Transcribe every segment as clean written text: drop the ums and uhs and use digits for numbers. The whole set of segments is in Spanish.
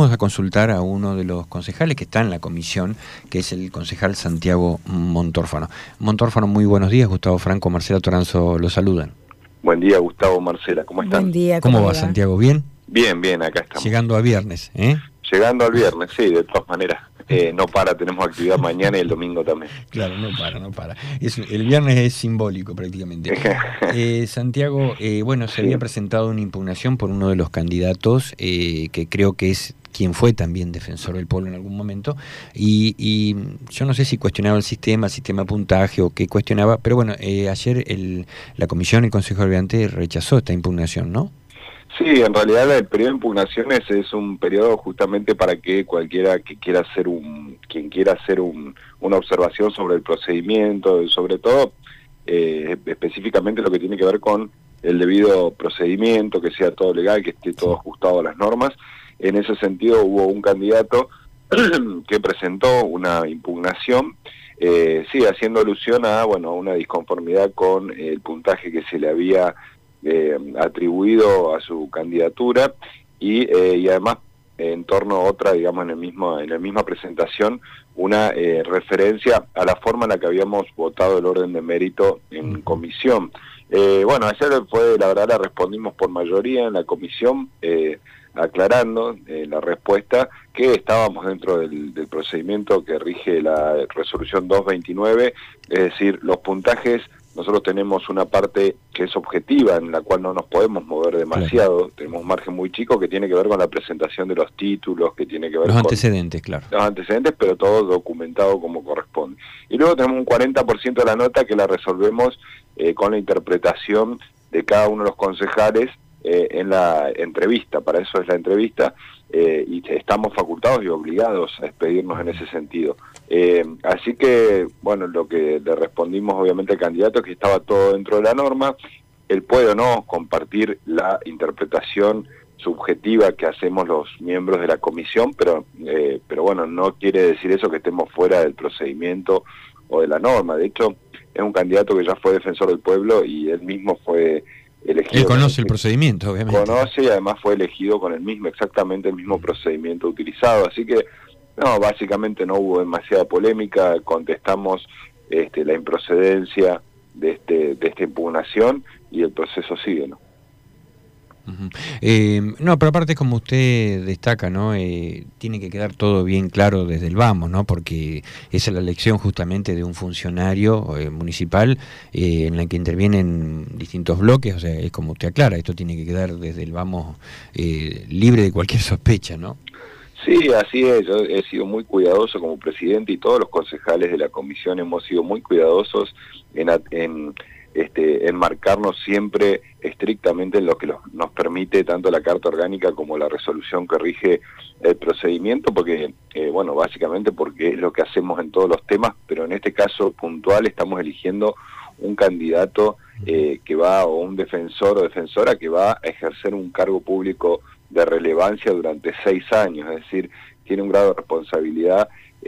vamos a consultar a uno de los concejales que está en la comisión, que es el concejal Santiago Montórfano. Montórfano, muy buenos días. Gustavo Franco, Marcela Toranzo lo saludan. Buen día, Gustavo, Marcela, ¿cómo están? Buen día. ¿Cómo va, Santiago? ¿Bien? Bien, bien, acá estamos. Llegando a viernes, ¿eh? Llegando al viernes, sí, de todas maneras. No para, tenemos actividad mañana y el domingo también. Claro, no para. El viernes es simbólico prácticamente. Santiago, se había presentado una impugnación por uno de los candidatos, que creo que es quien fue también defensor del pueblo en algún momento, y yo no sé si cuestionaba el sistema de puntaje o qué cuestionaba, pero bueno, ayer la comisión, el Consejo Deliberante rechazó esta impugnación, ¿no? Sí, en realidad el periodo de impugnaciones es un periodo justamente para que cualquiera que quiera hacer una observación sobre el procedimiento, sobre todo específicamente lo que tiene que ver con el debido procedimiento, que sea todo legal, que esté todo ajustado a las normas. En ese sentido hubo un candidato que presentó una impugnación, haciendo alusión a una disconformidad con el puntaje que se le había atribuido a su candidatura y además en torno a otra, digamos, en la misma presentación, una referencia a la forma en la que habíamos votado el orden de mérito en comisión. Ayer la verdad la respondimos por mayoría en la comisión, aclarando la respuesta que estábamos dentro del procedimiento que rige la resolución 229, es decir, los puntajes. Nosotros tenemos una parte que es objetiva, en la cual no nos podemos mover demasiado. Claro. Tenemos un margen muy chico que tiene que ver con la presentación de los títulos, que tiene que ver con los antecedentes, claro. Los antecedentes, pero todo documentado como corresponde. Y luego tenemos un 40% de la nota que la resolvemos con la interpretación de cada uno de los concejales en la entrevista. Para eso es la entrevista, y estamos facultados y obligados a expedirnos en ese sentido. Así que, lo que le respondimos obviamente al candidato es que estaba todo dentro de la norma. Él puede o no compartir la interpretación subjetiva que hacemos los miembros de la comisión, pero no quiere decir eso que estemos fuera del procedimiento o de la norma. De hecho, es un candidato que ya fue defensor del pueblo y él mismo fue elegido. Él conoce el procedimiento, obviamente. Conoce y además fue elegido con exactamente el mismo procedimiento utilizado. Así que, básicamente no hubo demasiada polémica, contestamos la improcedencia de esta impugnación y el proceso sigue, ¿no? Pero aparte, como usted destaca, ¿no? Tiene que quedar todo bien claro desde el vamos, ¿no? Porque esa es la elección justamente de un funcionario municipal en la que intervienen distintos bloques, o sea, es como usted aclara, esto tiene que quedar desde el vamos libre de cualquier sospecha, ¿no? Sí, así es. Yo he sido muy cuidadoso como presidente y todos los concejales de la comisión hemos sido muy cuidadosos en marcarnos siempre estrictamente en lo que nos permite tanto la Carta Orgánica como la resolución que rige el procedimiento, porque, básicamente porque es lo que hacemos en todos los temas, pero en este caso puntual estamos eligiendo un candidato o un defensor o defensora que va a ejercer un cargo público de relevancia durante 6 años, es decir, tiene un grado de responsabilidad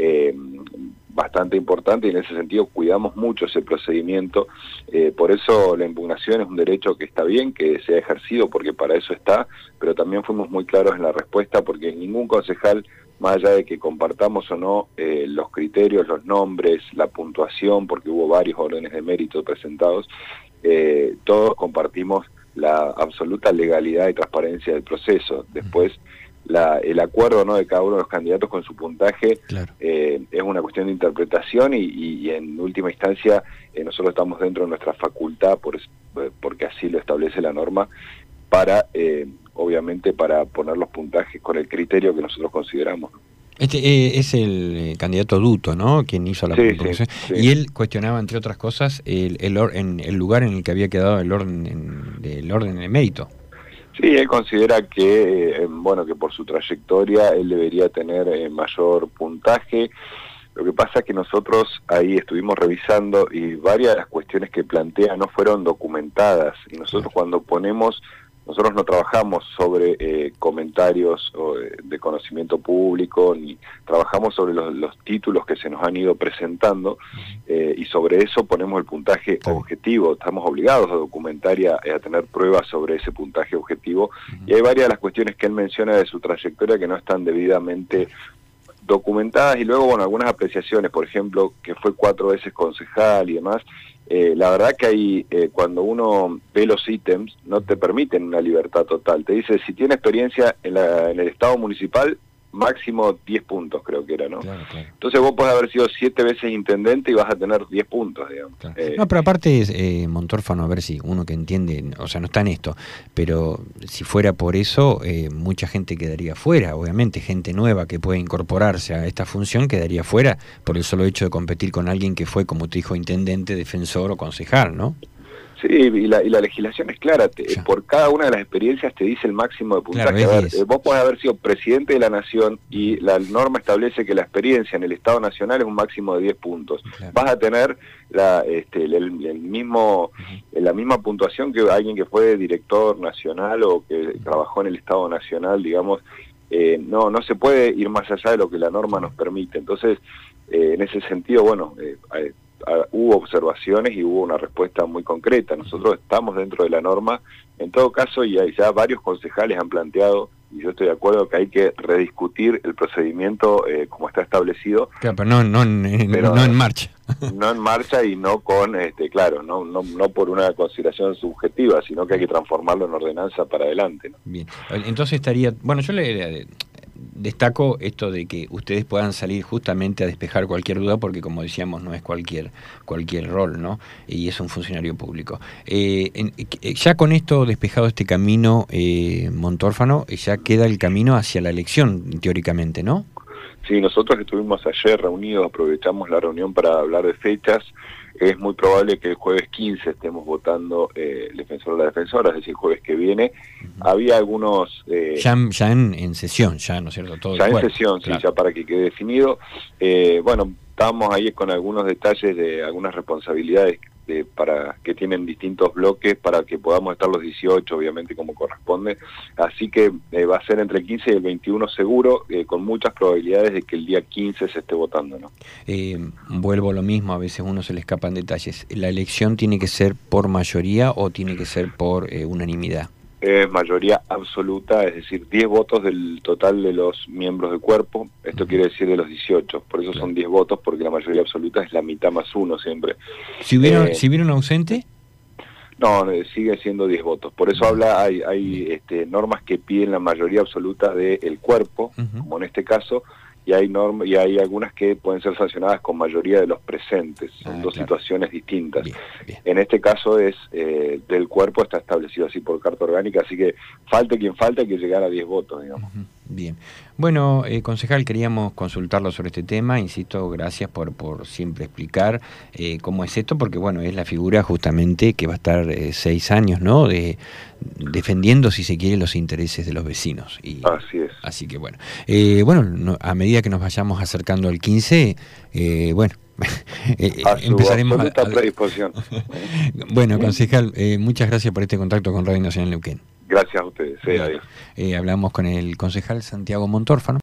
bastante importante y en ese sentido cuidamos mucho ese procedimiento. Por eso la impugnación es un derecho que está bien que sea ejercido, porque para eso está, pero también fuimos muy claros en la respuesta, porque ningún concejal, más allá de que compartamos o no los criterios, los nombres, la puntuación, porque hubo varios órdenes de mérito presentados, todos compartimos la absoluta legalidad y transparencia del proceso. Después, el acuerdo, ¿no?, de cada uno de los candidatos con su puntaje, claro, es una cuestión de interpretación y en última instancia nosotros estamos dentro de nuestra facultad, porque así lo establece la norma, obviamente para poner los puntajes con el criterio que nosotros consideramos. Es el candidato Duto, ¿no?, quien hizo la proposición. Sí. Y él cuestionaba, entre otras cosas, el lugar en el que había quedado el orden de mérito. Sí, él considera que, que por su trayectoria él debería tener mayor puntaje. Lo que pasa es que nosotros ahí estuvimos revisando y varias de las cuestiones que plantea no fueron documentadas. Y nosotros cuando ponemos nosotros no trabajamos sobre comentarios de conocimiento público, ni trabajamos sobre los títulos que se nos han ido presentando, y sobre eso ponemos el puntaje objetivo. Estamos obligados a documentar y a tener pruebas sobre ese puntaje objetivo, y hay varias de las cuestiones que él menciona de su trayectoria que no están debidamente documentadas, y luego, bueno, algunas apreciaciones, por ejemplo, que fue 4 veces concejal y demás. La verdad que ahí, cuando uno ve los ítems, no te permiten una libertad total. Te dice, si tiene experiencia en el Estado municipal, máximo 10 puntos, creo que era, ¿no? Claro, claro. Entonces vos podés haber sido 7 veces intendente y vas a tener 10 puntos, digamos. Claro. No, pero aparte, Montórfano, a ver si uno que entiende, o sea, no está en esto, pero si fuera por eso, mucha gente quedaría fuera, obviamente, gente nueva que puede incorporarse a esta función quedaría fuera por el solo hecho de competir con alguien que fue, como te dijo, intendente, defensor o concejal, ¿no? Sí, y la legislación es clara, por cada una de las experiencias te dice el máximo de puntaje. Claro, a ver, vos podés haber sido presidente de la nación y la norma establece que la experiencia en el Estado Nacional es un máximo de 10 puntos. Claro. Vas a tener la misma puntuación que alguien que fue director nacional o que trabajó en el Estado Nacional, digamos. No se puede ir más allá de lo que la norma nos permite. Entonces, en ese sentido, bueno, hubo observaciones y hubo una respuesta muy concreta. Nosotros estamos dentro de la norma, en todo caso, y ya varios concejales han planteado, y yo estoy de acuerdo, que hay que rediscutir el procedimiento como está establecido. Claro, pero no en marcha. No en marcha y no con, claro, no por una consideración subjetiva, sino que hay que transformarlo en ordenanza para adelante, ¿no? Bien, entonces estaría, bueno, yo le destaco esto de que ustedes puedan salir justamente a despejar cualquier duda, porque como decíamos, no es cualquier rol, ¿no? Y es un funcionario público. Ya con esto despejado este camino, Montórfano, ya queda el camino hacia la elección, teóricamente, ¿no? Sí, nosotros estuvimos ayer reunidos, aprovechamos la reunión para hablar de fechas. Es muy probable que el jueves 15 estemos votando el defensor o la defensora, es decir, el jueves que viene. Había algunos... ya en sesión, ya, ¿no es cierto? Todo ya en sesión, claro. Sí, ya para que quede definido. Bueno, estábamos ahí con algunos detalles de algunas responsabilidades para que tienen distintos bloques para que podamos estar los 18, obviamente, como corresponde. Así que va a ser entre el 15 y el 21 seguro, con muchas probabilidades de que el día 15 se esté votando, ¿no? Vuelvo a lo mismo, a veces uno se le escapan detalles. ¿La elección tiene que ser por mayoría o tiene que ser por unanimidad? Es mayoría absoluta, es decir, 10 votos del total de los miembros del cuerpo. Esto quiere decir de los 18, por eso son 10 votos, porque la mayoría absoluta es la mitad más uno siempre. ¿Si hubiera un ausente? No, sigue siendo 10 votos. Por eso hay normas que piden la mayoría absoluta del cuerpo, como en este caso, y hay algunas que pueden ser sancionadas con mayoría de los presentes. Son dos situaciones distintas. Bien. En este caso es del cuerpo, está establecido así por carta orgánica, así que falte quien falte, hay que llegar a 10 votos, digamos. Bien. Bueno, concejal, queríamos consultarlo sobre este tema. Insisto, gracias por siempre explicar cómo es esto, porque bueno, es la figura justamente que va a estar 6 años, ¿no? Defendiendo, si se quiere, los intereses de los vecinos. Así es. Así que bueno, a medida que nos vayamos acercando al 15, bueno, empezaremos a predisposición. Bueno, concejal, muchas gracias por este contacto con Radio Nacional Neuquén. Gracias a ustedes. Adiós. Hablamos con el concejal Santiago Montórfano.